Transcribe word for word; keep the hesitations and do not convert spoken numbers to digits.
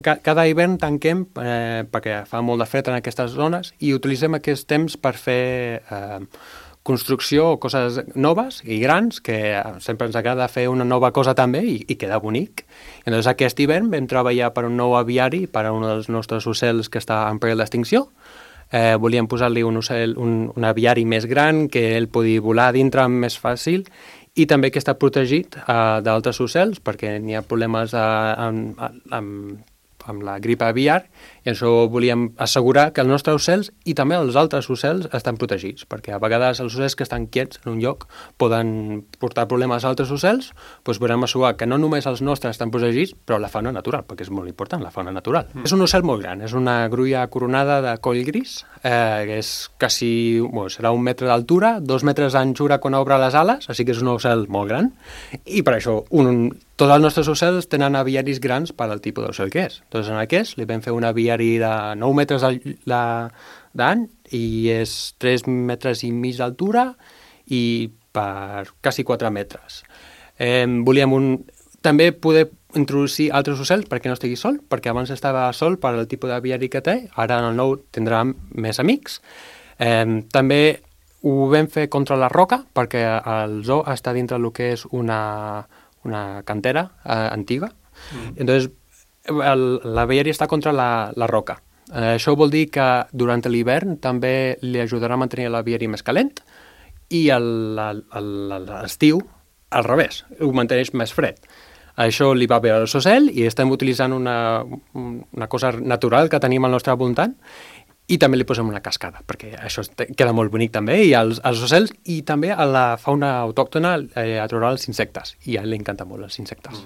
Cada hivern tanquem eh, perquè fa molt de fred en aquestes zones i utilitzem aquest temps per fer eh, construcció o coses noves i grans, que sempre ens agrada fer una nova cosa també i, i queda bonic. I llavors aquest hivern vam treballar per un nou aviari per a un dels nostres ocells que està en perill d'extinció. Eh, volíem posar-li un, ocell, un, un aviari més gran, que ell pugui volar dintre més fàcil i també que està protegit eh, d'altres ocells perquè n'hi ha problemes eh, amb, amb amb la grip aviar, i això volíem assegurar que els nostres ocells i també els altres ocells estan protegits, perquè a vegades els ocells que estan quiets en un lloc poden portar problemes a altres ocells, doncs volem assegurar que no només els nostres estan protegits, però la fauna natural, perquè és molt important, la fauna natural. Mm. És un ocell molt gran, és una grulla coronada de coll gris, eh, que és quasi, bueno, serà un metre d'altura, dos metres d'anxura quan obre les ales, així que és un ocell molt gran, i per això un tots els nostres ocells tenen aviaris grans per al tipus d'ocell que és. Doncs en aquest li vam fer un aviari de nou metres d'any i és tres metres i mig d'altura i per quasi quatre metres. Eh, volíem un, també poder introduir altres ocells perquè no estigui sol, perquè abans estava sol per al tipus d'aviari que té, ara en el nou tindrà més amics. Eh, també ho vam fer contra la roca perquè el zoo està dintre del que és una... una cantera eh, antiga. Mm. Entonces, l'aviari està contra la, la roca. Eh, això vol dir que durant l'hivern també li ajudarà a mantenir l'aviari més calent i l'estiu al revés, ho manteneix més fred. Això li va bé al ocell i estem utilitzant una, una cosa natural que tenim al nostre voltant i també li posem una cascada, perquè això queda molt bonic també, i als, als ocells i també a la fauna autòctona eh, atraurà els insectes, i a ell li encanta molt els insectes.